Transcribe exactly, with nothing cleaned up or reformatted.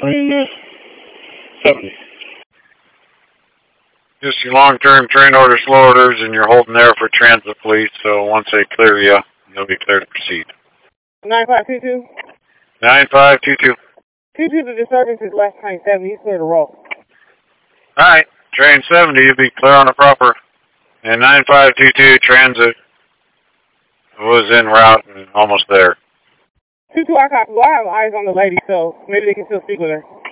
train seventy. Just your long-term train orders, slow orders, and you're holding there for transit, please. So once they clear you, you'll be clear to proceed. nine five two two. nine five two two. two two, the disturbance is last train seventy. He's clear to roll. All right, train seventy, you'll be clear on the proper. And nine five two two, transit was en route and almost there. two two, I copy. Well, I have eyes on the lady, so maybe they can still speak with her.